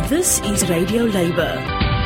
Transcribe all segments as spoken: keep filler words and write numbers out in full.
This is Radio Labour.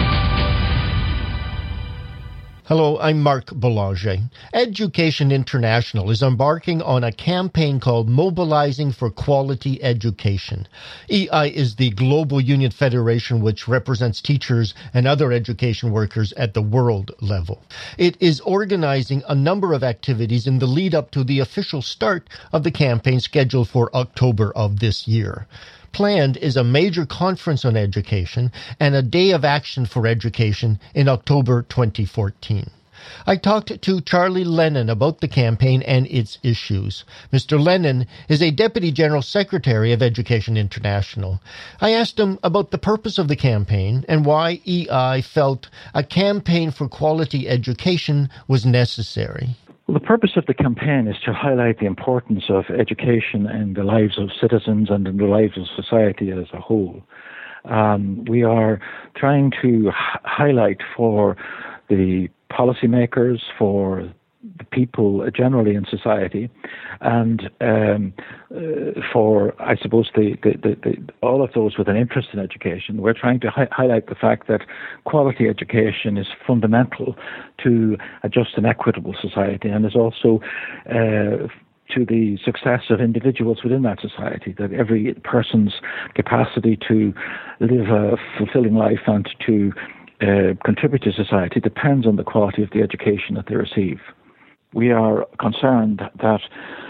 Hello, I'm Mark Boulanger. Education International is embarking on a campaign called Mobilizing for Quality Education. E I is the global union federation which represents teachers and other education workers at the world level. It is organizing a number of activities in the lead up to the official start of the campaign scheduled for October of this year. Planned is a major conference on education and a day of action for education in October twenty fourteen. I talked to Charlie Lennon about the campaign and its issues. Mister Lennon is a Deputy General Secretary of Education International. I asked him about the purpose of the campaign and why E I felt a campaign for quality education was necessary. Well, the purpose of the campaign is to highlight the importance of education in the lives of citizens and in the lives of society as a whole. Um, we are trying to h- highlight for the policymakers, for the people generally in society, and um, uh, for, I suppose, the, the, the, the, all of those with an interest in education. We're trying to hi- highlight the fact that quality education is fundamental to a just and equitable society, and is also uh, to the success of individuals within that society, that every person's capacity to live a fulfilling life and to uh, contribute to society depends on the quality of the education that they receive. We are concerned that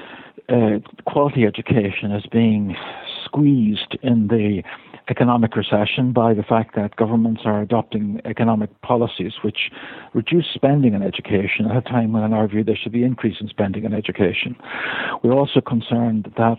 uh, quality education is being squeezed in the economic recession by the fact that governments are adopting economic policies which reduce spending on education at a time when, in our view, there should be increase in spending on education. We're also concerned that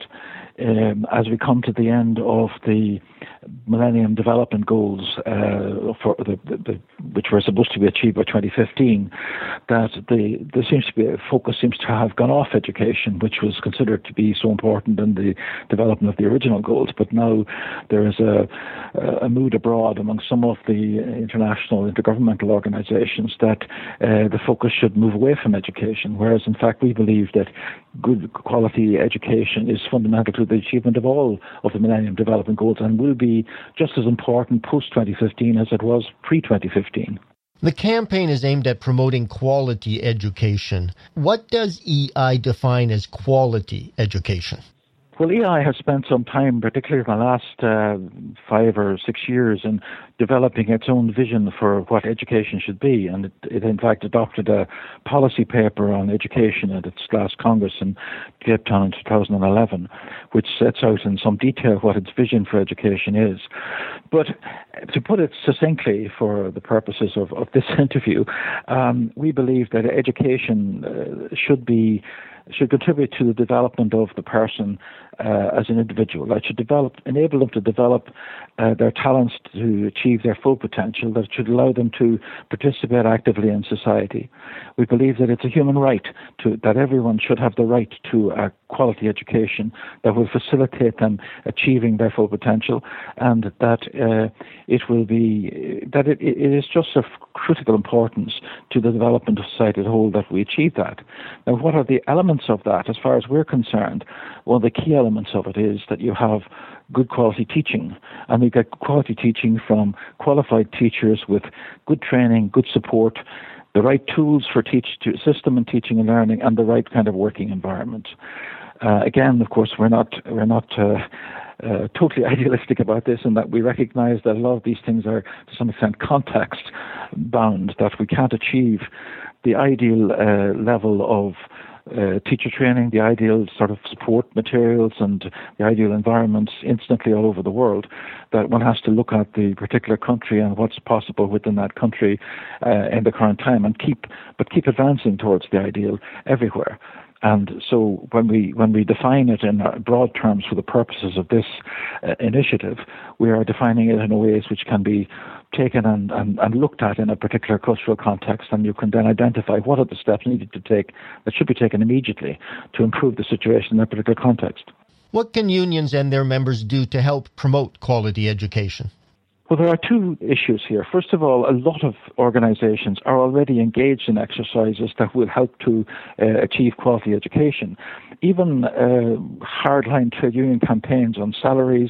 um, as we come to the end of the Millennium Development Goals, uh, for the, the, the, which were supposed to be achieved by twenty fifteen, that the, there seems to be a focus seems to have gone off education, which was considered to be so important in the development of the original goals. But now there is a, a mood abroad among some of the international intergovernmental organizations that uh, the focus should move away from education, whereas in fact we believe that good quality education is fundamental to the achievement of all of the Millennium Development Goals and will be just as important post twenty fifteen as it was pre twenty fifteen. The campaign is aimed at promoting quality education. What does E I define as quality education? Well, E I has spent some time, particularly in the last uh, five or six years, in developing its own vision for what education should be. And it, it in fact, adopted a policy paper on education at its last Congress in Cape Town in two thousand eleven, which sets out in some detail what its vision for education is. But to put it succinctly for the purposes of, of this interview, um, we believe that education uh, should be should contribute to the development of the person uh, as an individual. That should develop, enable them to develop uh, their talents to achieve their full potential. That should allow them to participate actively in society. We believe that it's a human right to that everyone should have the right to a quality education that will facilitate them achieving their full potential, and that uh, it will be that it, it is just of critical importance to the development of society as a whole that we achieve that. Now, what are the elements of that? As far as we're concerned, one of the key elements of it is that you have good quality teaching, and we get quality teaching from qualified teachers with good training, good support, the right tools for teach to system and teaching and learning, and the right kind of working environment. Uh, again, of course, we're not we're not uh, uh, totally idealistic about this, in that we recognise that a lot of these things are to some extent context bound. That we can't achieve the ideal uh, level of Uh, teacher training, the ideal sort of support materials and the ideal environments instantly all over the world, that one has to look at the particular country and what's possible within that country uh, in the current time, and keep but keep advancing towards the ideal everywhere. And so when we when we define it in broad terms for the purposes of this uh, initiative, we are defining it in ways which can be taken and, and, and looked at in a particular cultural context, and you can then identify what are the steps needed to take that should be taken immediately to improve the situation in that particular context. What can unions and their members do to help promote quality education? Well, there are two issues here. First of all, a lot of organizations are already engaged in exercises that will help to uh, achieve quality education. Even uh, hardline trade union campaigns on salaries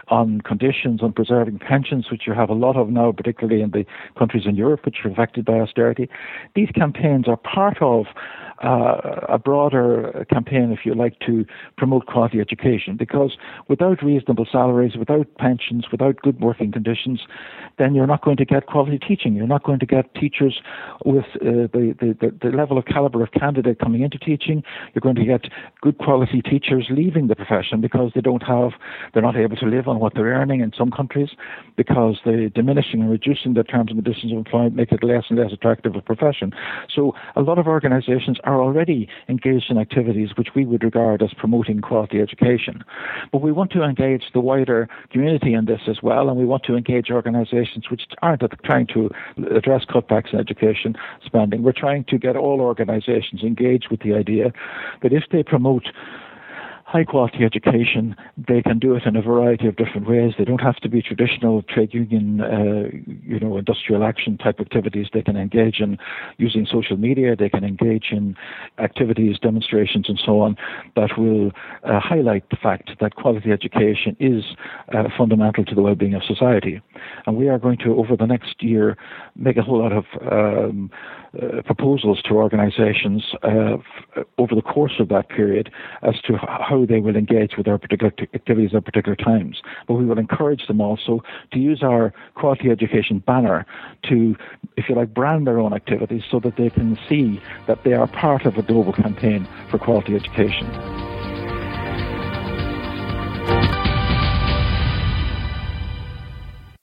on conditions, on preserving pensions, which you have a lot of now, particularly in the countries in Europe which are affected by austerity. These campaigns are part of uh, a broader campaign, if you like, to promote quality education, because without reasonable salaries, without pensions, without good working conditions, then you're not going to get quality teaching. You're not going to get teachers with uh, the, the, the level of caliber of candidate coming into teaching. You're going to get good quality teachers leaving the profession because they don't have, they're not able to live on what they're earning in some countries, because the diminishing and reducing the terms and conditions of employment make it less and less attractive a profession. So a lot of organizations are already engaged in activities which we would regard as promoting quality education. But we want to engage the wider community in this as well, and we want to engage organizations which aren't trying to address cutbacks in education spending. We're trying to get all organizations engaged with the idea that if they promote high-quality education, they can do it in a variety of different ways. They don't have to be traditional trade union, uh, you know, industrial action type activities. They can engage in using social media. They can engage in activities, demonstrations, and so on that will uh, highlight the fact that quality education is uh, fundamental to the well-being of society. And we are going to, over the next year, make a whole lot of um, uh, proposals to organizations uh, f- over the course of that period as to how they will engage with our particular t- activities at particular times. But we will encourage them also to use our quality education banner to, if you like, brand their own activities so that they can see that they are part of a global campaign for quality education.